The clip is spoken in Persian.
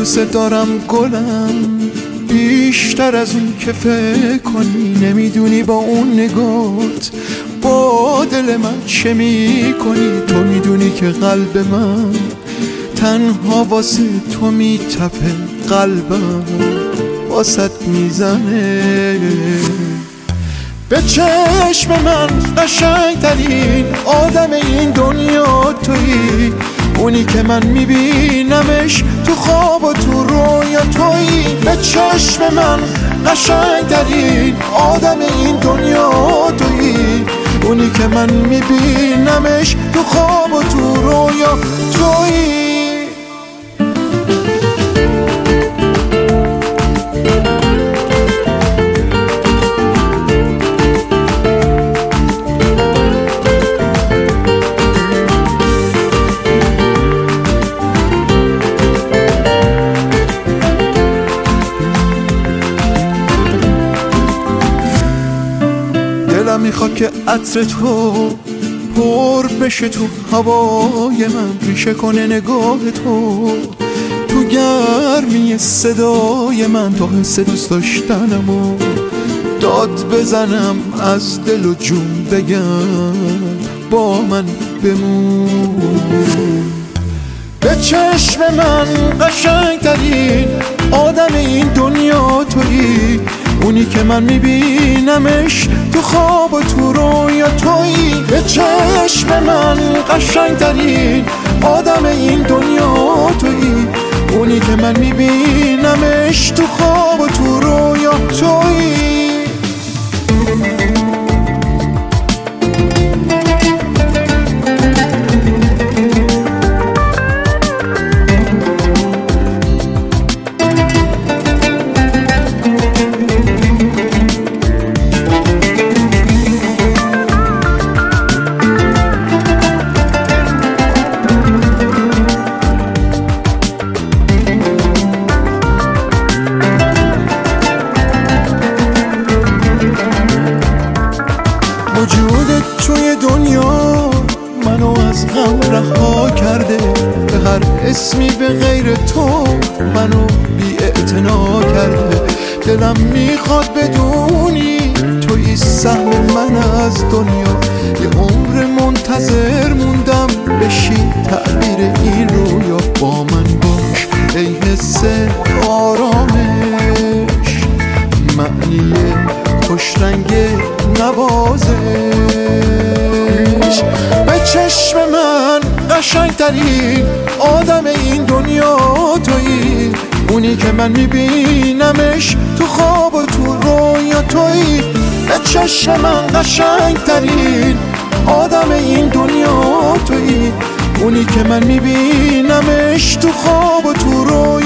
دوست دارم گلم بیشتر از اون که فکر کنی. نمیدونی با اون نگات با دل من چه میکنی. تو میدونی که قلب من تنها واسه تو میتپه، قلبم واسط میزنه. به چشم من قشنگترین آدم این دنیا تویی، اونی که من میبینمش تو خواب و تو رویا تویی. به چشم من قشنگترین آدم این دنیا تویی، اونی که من میبینمش تو خواب و تو رویا تویی. دلم میخواد که عطر تو پر بشه تو هوای من، ریشه کنه نگاه تو گرمی صدای من، تا حس دوست داشتنمو داد بزنم، از دل و جون بگم با من بمون. به چشم من قشنگترین آدم این دنیا تویی، اونی که من میبینمش تو خواب و تو رویا تویی. به چشم من قشنگترین آدم این دنیا تویی، اونی که من میبینمش تو خواب و تو رویا تویی. وجودت توی دنیا منو از غم رها کرده، به هر اسمی به غیر تو منو بی‌اعتنا کرده. دلم میخواد بدونی توی سهم من از دنیا، یه عمر منتظر موندم بشی تعبیر این رویا. با من باش ای حس آرامش، معنی خوشرنگ نوازش. به چشم من قشنگترین آدم این دنیا تویی، اونی که من میبینمش تو خواب و تو رویا تویی. به چشم من قشنگترین آدم این دنیا تویی، اونی که من میبینمش تو خواب و تو رویا